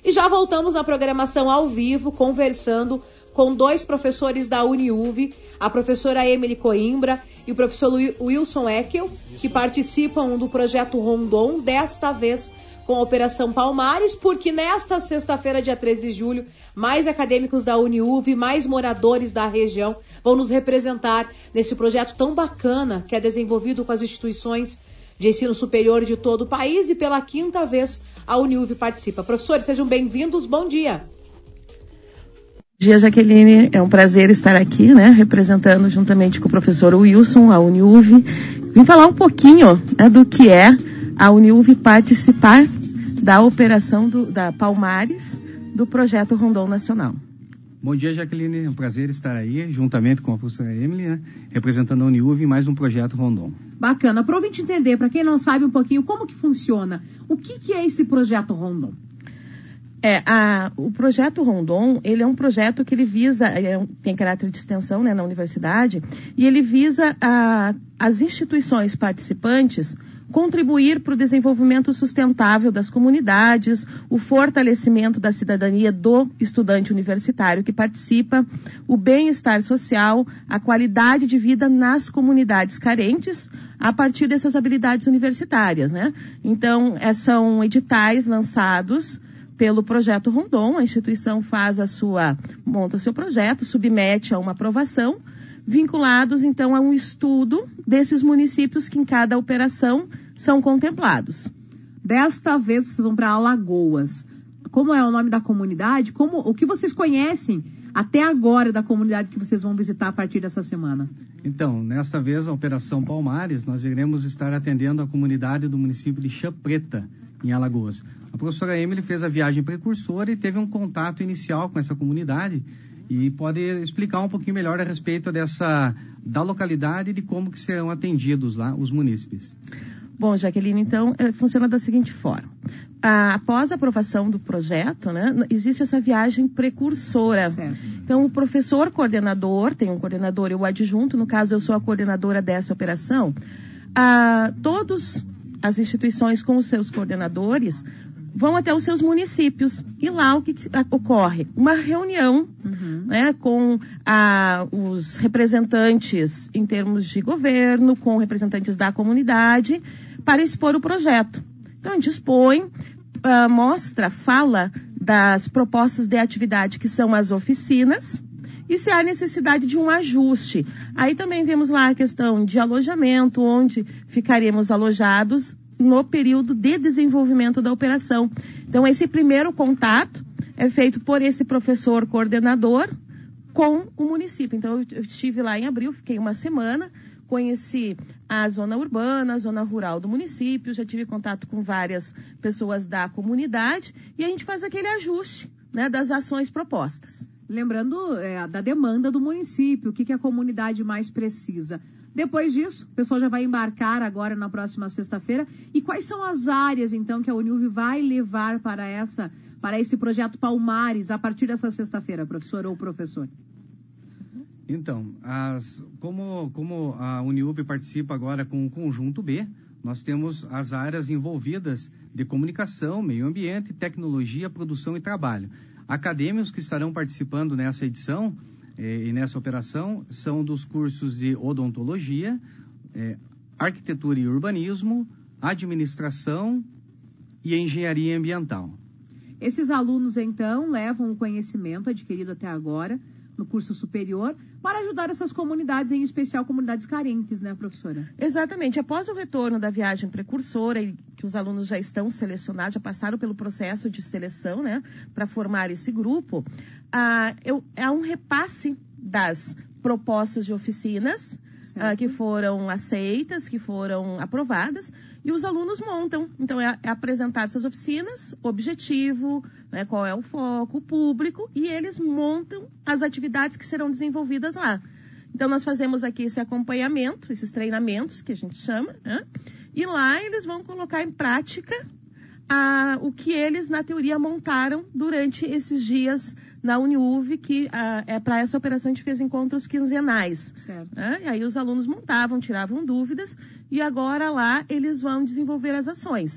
E já voltamos na programação ao vivo, conversando com 2 professores da Uniuv, a professora Emily Coimbra e o professor Wilson Eckel, que participam do projeto Rondon, desta vez com a Operação Palmares, porque nesta sexta-feira, dia 3 de julho, mais acadêmicos da Uniuv, mais moradores da região vão nos representar nesse projeto tão bacana que é desenvolvido com as instituições de ensino superior de todo o país, e pela 5ª vez a Uniuv participa. Professores, sejam bem-vindos, bom dia. Bom dia, Jaqueline, é um prazer estar aqui, representando juntamente com o professor Wilson, a Uniuv. Vim falar um pouquinho do que é a Uniuv participar da operação da Palmares, do projeto Rondon Nacional. Bom dia, Jaqueline, é um prazer estar aí, juntamente com a professora Emily, representando a Uniuv em mais um projeto Rondon. Bacana, para a gente entender, para quem não sabe um pouquinho como que funciona, o que é esse projeto Rondon? O projeto Rondon, ele é um projeto que ele visa, tem caráter de extensão na universidade, e ele visa as instituições participantes contribuir para o desenvolvimento sustentável das comunidades, o fortalecimento da cidadania do estudante universitário que participa, o bem-estar social, a qualidade de vida nas comunidades carentes, a partir dessas habilidades universitárias, Então, são editais lançados pelo projeto Rondon, a instituição monta o seu projeto, submete a uma aprovação, vinculados, então, a um estudo desses municípios que em cada operação são contemplados. Desta vez, vocês vão para Alagoas. Como é o nome da comunidade? O que vocês conhecem até agora da comunidade que vocês vão visitar a partir dessa semana? Então, nesta vez, a Operação Palmares, nós iremos estar atendendo a comunidade do município de Chã Preta, em Alagoas. A professora Emily fez a viagem precursora e teve um contato inicial com essa comunidade, e pode explicar um pouquinho melhor a respeito da localidade e de como que serão atendidos lá os munícipes. Bom, Jaqueline, então, funciona da seguinte forma. Após a aprovação do projeto, existe essa viagem precursora. Certo. Então, o professor coordenador, tem um coordenador e o adjunto, no caso eu sou a coordenadora dessa operação, todas as instituições com os seus coordenadores vão até os seus municípios. E lá o que ocorre? Uma reunião com os representantes em termos de governo, com representantes da comunidade, para expor o projeto. Então, a gente expõe, fala das propostas de atividade, que são as oficinas, e se há necessidade de um ajuste. Aí também vemos lá a questão de alojamento, onde ficaremos alojados no período de desenvolvimento da operação. Então, esse primeiro contato é feito por esse professor coordenador com o município. Então, eu estive lá em abril, fiquei uma semana, conheci a zona urbana, a zona rural do município, já tive contato com várias pessoas da comunidade, e a gente faz aquele ajuste, das ações propostas. Lembrando da demanda do município, o que a comunidade mais precisa. Depois disso, o pessoal já vai embarcar agora na próxima sexta-feira. E quais são as áreas, então, que a Uniuv vai levar para esse projeto Palmares a partir dessa sexta-feira, professor ou professor? Então, como a Uniuv participa agora com o Conjunto B, nós temos as áreas envolvidas de comunicação, meio ambiente, tecnologia, produção e trabalho. Acadêmicos que estarão participando nessa edição e nessa operação são dos cursos de odontologia, arquitetura e urbanismo, administração e engenharia ambiental. Esses alunos, então, levam o conhecimento adquirido até agora no curso superior para ajudar essas comunidades, em especial comunidades carentes, professora? Exatamente. Após o retorno da viagem precursora, e que os alunos já estão selecionados, já passaram pelo processo de seleção, para formar esse grupo, há um repasse das propostas de oficinas que foram aceitas, que foram aprovadas, e os alunos montam. Então, é apresentado essas oficinas, objetivo, qual é o foco, o público, e eles montam as atividades que serão desenvolvidas lá. Então, nós fazemos aqui esse acompanhamento, esses treinamentos, que a gente chama, e lá eles vão colocar em prática o que eles, na teoria, montaram durante esses dias na Uniuv, que para essa operação a gente fez encontros quinzenais. Certo. E aí os alunos montavam, tiravam dúvidas, e agora lá eles vão desenvolver as ações.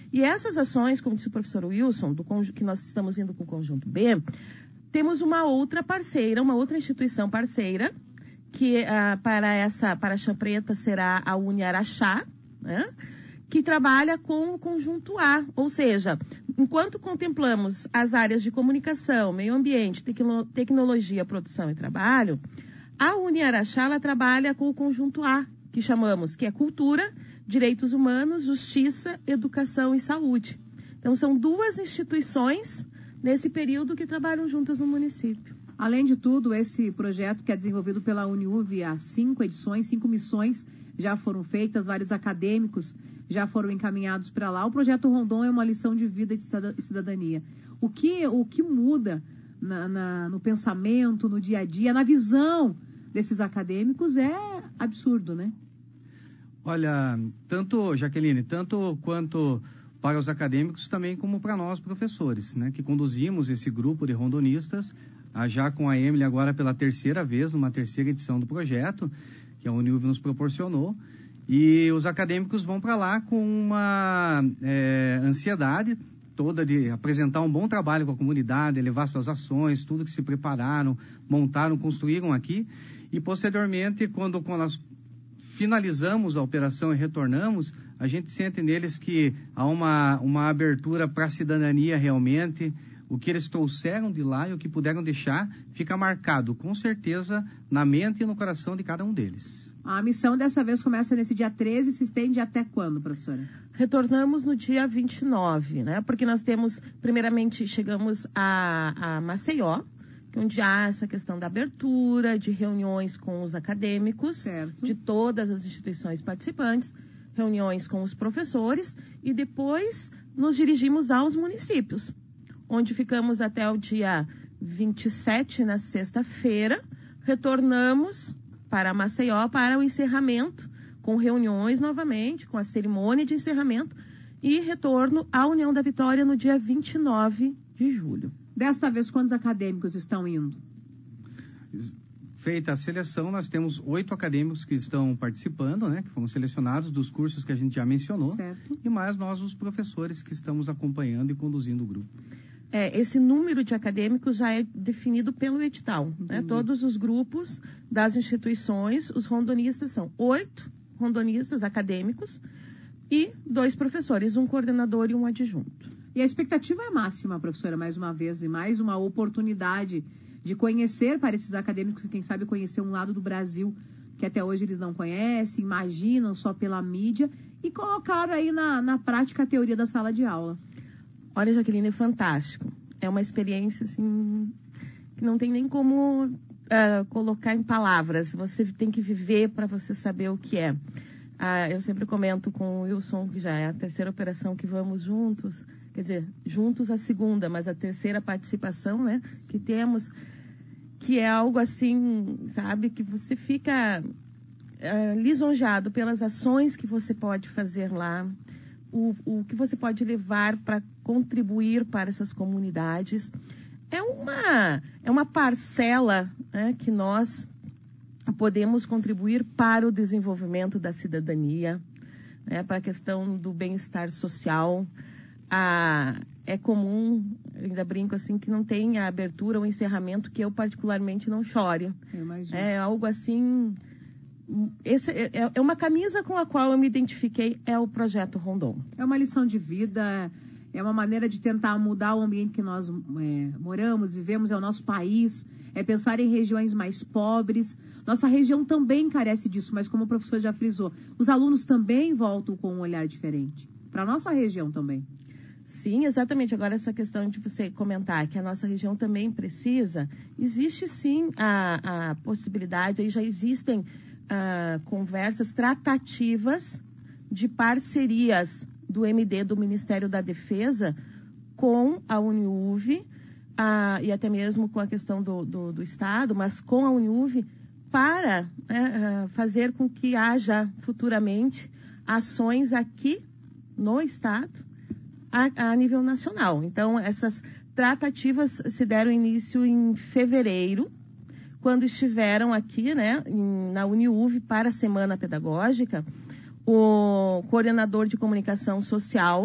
E essas ações, como disse o professor Wilson, que nós estamos indo com o Conjunto B, temos uma outra parceira, uma outra instituição parceira, que para a Chã Preta será a Uniaraxá, né? Que trabalha com o Conjunto A, ou seja, enquanto contemplamos as áreas de comunicação, meio ambiente, tecnologia, produção e trabalho, a Uniaraxá ela trabalha com o Conjunto A, que chamamos, que é cultura, direitos humanos, justiça, educação e saúde. Então, são duas instituições nesse período que trabalham juntas no município. Além de tudo, esse projeto que é desenvolvido pela Uniuv, há 5 edições, 5 missões já foram feitas, vários acadêmicos já foram encaminhados para lá. O projeto Rondon é uma lição de vida e cidadania. O que muda no pensamento, no dia a dia, na visão desses acadêmicos é absurdo, né? Olha, Jaqueline, tanto quanto para os acadêmicos, também como para nós, professores, né, que conduzimos esse grupo de rondonistas, já com a Emily agora pela 3ª vez, numa 3ª edição do projeto, que a Uniuv nos proporcionou, e os acadêmicos vão para lá com uma ansiedade toda de apresentar um bom trabalho com a comunidade, levar suas ações, tudo que se prepararam, montaram, construíram aqui, e posteriormente, quando nós finalizamos a operação e retornamos, a gente sente neles que há uma abertura para a cidadania realmente. O que eles trouxeram de lá e o que puderam deixar fica marcado, com certeza, na mente e no coração de cada um deles. A missão dessa vez começa nesse dia 13 e se estende até quando, professora? Retornamos no dia 29, né? Porque nós primeiramente, chegamos a Maceió, onde há essa questão da abertura, de reuniões com os acadêmicos, certo, de todas as instituições participantes, reuniões com os professores, e depois nos dirigimos aos municípios, onde ficamos até o dia 27, na sexta-feira, retornamos para Maceió para o encerramento, com reuniões novamente, com a cerimônia de encerramento, e retorno à União da Vitória no dia 29 de julho. Desta vez, quantos acadêmicos estão indo? Feita a seleção, nós temos 8 acadêmicos que estão participando, né, que foram selecionados dos cursos que a gente já mencionou, certo, e mais nós, os professores, que estamos acompanhando e conduzindo o grupo. Esse número de acadêmicos já é definido pelo edital, né? Todos os grupos das instituições, os rondonistas são 8 rondonistas acadêmicos e 2 professores, um coordenador e um adjunto. E a expectativa é máxima, professora, mais uma vez, e mais uma oportunidade de conhecer para esses acadêmicos, quem sabe conhecer um lado do Brasil que até hoje eles não conhecem, imaginam só pela mídia, e colocar aí na prática a teoria da sala de aula. Olha, Jaqueline, é fantástico. É uma experiência, assim, que não tem nem como colocar em palavras. Você tem que viver para você saber o que é. Eu sempre comento com o Wilson, que já é a 3ª operação que vamos juntos, quer dizer, juntos a 2ª, mas a 3ª participação, né, que temos, que é algo assim, sabe, que você fica lisonjeado pelas ações que você pode fazer lá, o que você pode levar para contribuir para essas comunidades. É uma parcela, né, que nós podemos contribuir para o desenvolvimento da cidadania, né, para a questão do bem-estar social. É comum, ainda brinco assim, que não tenha abertura ou encerramento que eu particularmente não chore. É algo assim... é uma camisa com a qual eu me identifiquei, é o Projeto Rondon. É uma lição de vida, é uma maneira de tentar mudar o ambiente que nós moramos, vivemos, é o nosso país, é pensar em regiões mais pobres. Nossa região também carece disso, mas como o professor já frisou, os alunos também voltam com um olhar diferente, para a nossa região também. Sim, exatamente. Agora, essa questão de você comentar que a nossa região também precisa, existe sim a possibilidade, aí já existem conversas, tratativas de parcerias do MD, do Ministério da Defesa, com a Uniuv, e até mesmo com a questão do Estado, mas com a Uniuv, para fazer com que haja futuramente ações aqui no Estado, a nível nacional. Então, essas tratativas se deram início em fevereiro, quando estiveram aqui, né, na Uniuv para a Semana Pedagógica, o coordenador de comunicação social,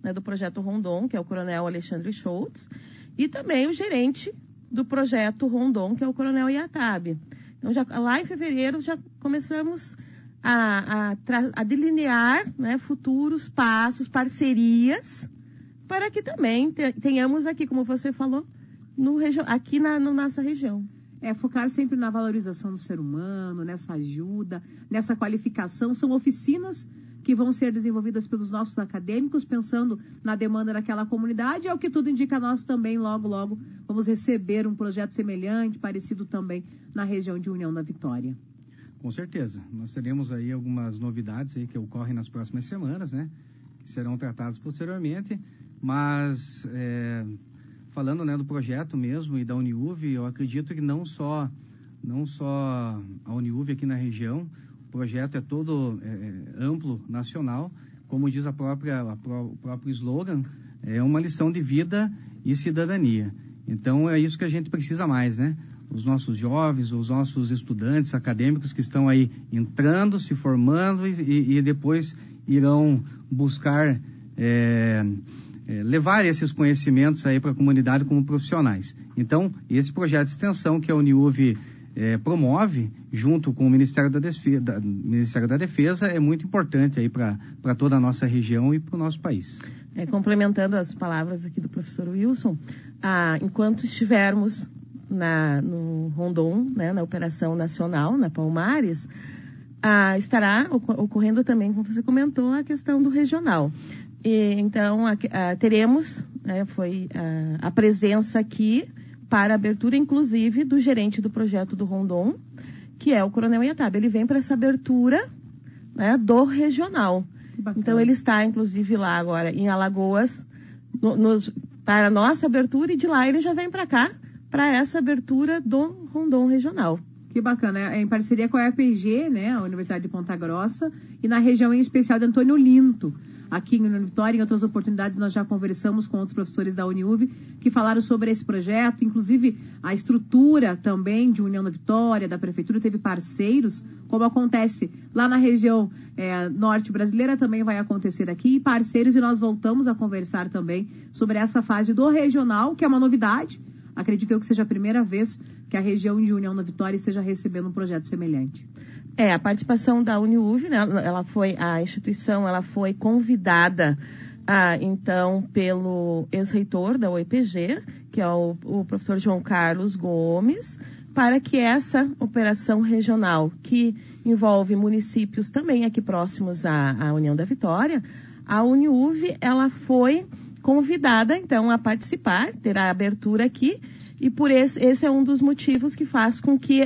né, do projeto Rondon, que é o coronel Alexandre Schultz, e também o gerente do projeto Rondon, que é o coronel Iatabe. Então, lá em fevereiro, já começamos a delinear, né, futuros passos, parcerias, para que também tenhamos aqui, como você falou, aqui na nossa região. Focar sempre na valorização do ser humano, nessa ajuda, nessa qualificação. São oficinas que vão ser desenvolvidas pelos nossos acadêmicos, pensando na demanda daquela comunidade. É o que tudo indica, nós também, logo, logo, vamos receber um projeto semelhante, parecido também na região de União da Vitória. Com certeza. Nós teremos aí algumas novidades aí que ocorrem nas próximas semanas, né? Que serão tratadas posteriormente. Mas, falando, né, do projeto mesmo e da Uniuv, eu acredito que não só a Uniuv aqui na região, o projeto é todo amplo, nacional. Como diz o próprio slogan, é uma lição de vida e cidadania. Então, é isso que a gente precisa mais, né? Os nossos jovens, os nossos estudantes acadêmicos que estão aí entrando, se formando e depois irão buscar levar esses conhecimentos aí para a comunidade como profissionais. Então, esse projeto de extensão que a Uniuv promove, junto com o Ministério da Defesa, é muito importante aí para toda a nossa região e para o nosso país. Complementando as palavras aqui do professor Wilson, enquanto estivermos no Rondon, né, na Operação Nacional, na Palmares, estará ocorrendo também, como você comentou, a questão do regional. Então, teremos, a presença aqui para a abertura, inclusive, do gerente do projeto do Rondon, que é o coronel Iatabe. Ele vem para essa abertura, né, do regional. Então, ele está, inclusive, lá agora em Alagoas, para a nossa abertura, e de lá ele já vem para cá, para essa abertura do Rondon regional. Que bacana, em parceria com a EPG, né, a Universidade de Ponta Grossa, e na região em especial de Antônio Linto. Aqui em União da Vitória, em outras oportunidades, nós já conversamos com outros professores da Uniuv que falaram sobre esse projeto, inclusive a estrutura também de União da Vitória, da Prefeitura, teve parceiros, como acontece lá na região norte brasileira, também vai acontecer aqui, e parceiros, e nós voltamos a conversar também sobre essa fase do regional, que é uma novidade. Acredito eu que seja a primeira vez que a região de União da Vitória esteja recebendo um projeto semelhante. A participação da Uniuv, né, a instituição foi convidada, então, pelo ex-reitor da UEPG, que é o professor João Carlos Gomes, para que essa operação regional, que envolve municípios também aqui próximos à União da Vitória, a Uniuv, ela foi convidada, então, a participar, terá abertura aqui, e por esse é um dos motivos que faz com que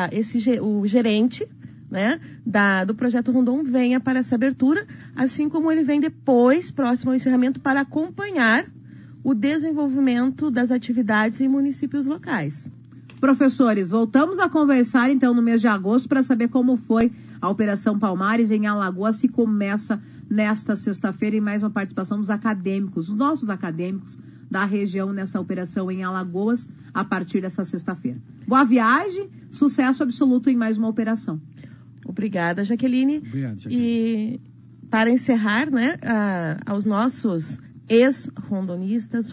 o gerente, né, do projeto Rondon venha para essa abertura, assim como ele vem depois, próximo ao encerramento, para acompanhar o desenvolvimento das atividades em municípios locais. Professores, voltamos a conversar então no mês de agosto para saber como foi a Operação Palmares em Alagoas, que começa nesta sexta-feira, e mais uma participação dos acadêmicos, os nossos acadêmicos da região nessa operação em Alagoas, a partir dessa sexta-feira. Boa viagem, sucesso absoluto em mais uma operação. Obrigada, Jaqueline. Obrigado, Jaqueline. E para encerrar, né, aos nossos ex-rondonistas,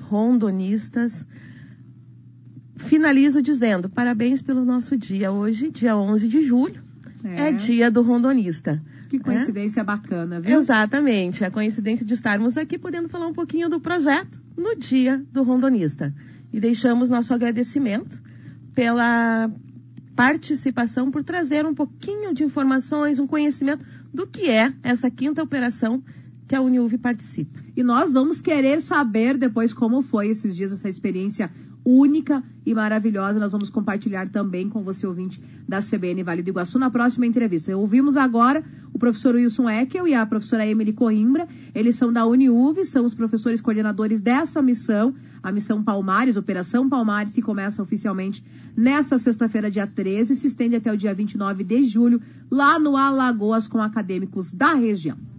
finalizo dizendo parabéns pelo nosso dia. Hoje, dia 11 de julho, é dia do rondonista. Que coincidência bacana, viu? Exatamente, a coincidência de estarmos aqui podendo falar um pouquinho do projeto no dia do rondonista. E deixamos nosso agradecimento pela participação, por trazer um pouquinho de informações, um conhecimento do que é essa quinta operação que a Uniuv participa. E nós vamos querer saber depois como foi esses dias, essa experiência única e maravilhosa. Nós vamos compartilhar também com você, ouvinte da CBN Vale do Iguaçu, na próxima entrevista. Ouvimos agora o professor Wilson Eckel e a professora Emily Coimbra. Eles são da Uniuv, são os professores coordenadores dessa missão, a missão Palmares, Operação Palmares, que começa oficialmente nesta sexta-feira, dia 13, e se estende até o dia 29 de julho, lá no Alagoas, com acadêmicos da região.